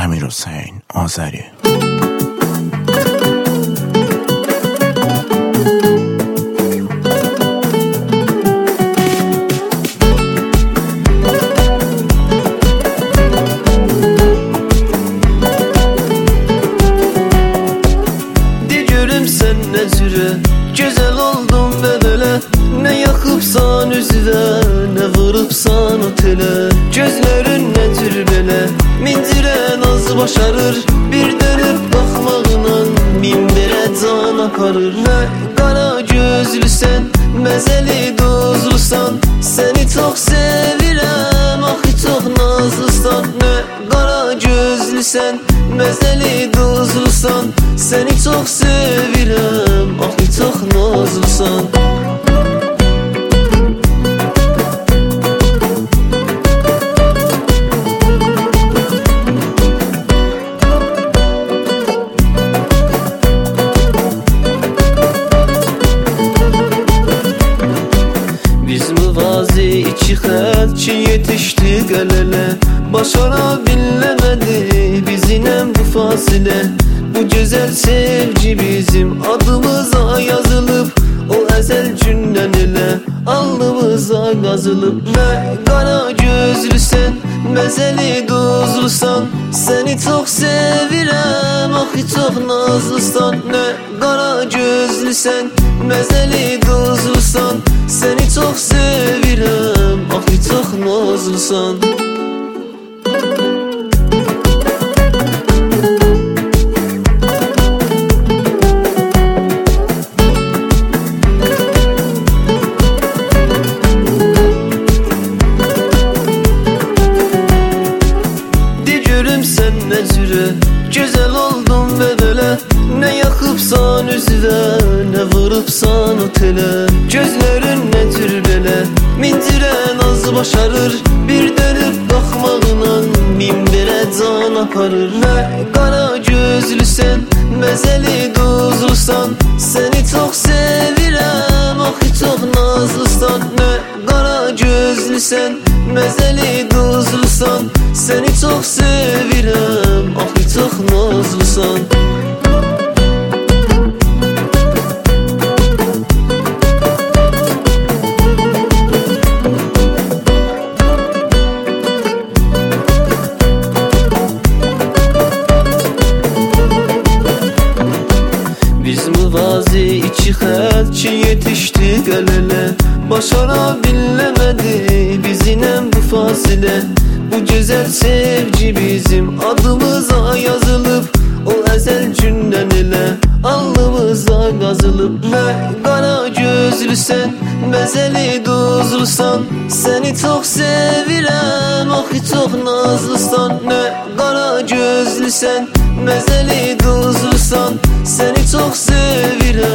Amirhüseyn Azəri. Sen ne cüre güzel oldun bedele, ne yakıpsan üzüve, ne vurupsan otele. Gözlerin ne tür bele, mindire naz başarır, bir dönüp bakmağına min bire can aparır. Ne kara gözlüsen, mezeli duzlusan, seni çok sevirem, ahi çok nazlısan. Ne kara gözlüsen, mezeli duzlusan, seni çok sevirem, ahi çok nazlısan. Biz müvazi iki xətçi yetişdik el-ele, başara bilemedi bizimle bu fasile. Bu güzel sevgi bizim adımıza yazılıp, o ezel günden ile alnımıza yazılıp. Ne kara gözlüsen, mezeli duzlusan, seni çok sevirem, ahi çok nazlısan. Ne kara gözlüsen, mezeli duzlusan, seni çok sevirem, ahi çok nazlısan. Sen ne cüre güzel oldun ve böyle, ne yakıpsan üzüve, ne vurupsan otele. Gözlerin ne tür bele, mindire naz başarır, bir dönüp bakmağına min bire can aparır. Ne kara gözlüsen, mezeli duzlusan, seni çok sevirem, ahi çok nazlısan. Ne kara gözlüsen, mezeli duzlusan, seni çok sevirem, ahi çok nazlısan. Biz müvazi iki xətçi yetişdik el-ele, başara bilemedi bizimle bu fasile. Bu güzel sevgi bizim adımıza yazılıp, o ezel günden ile alnımıza yazılıp. Ne kara gözlüsen, mezeli duzlusan, seni çok sevirem, ahi çok nazlısan. Ne kara gözlüsen, mezeli duzlusan, seni çok sevirem,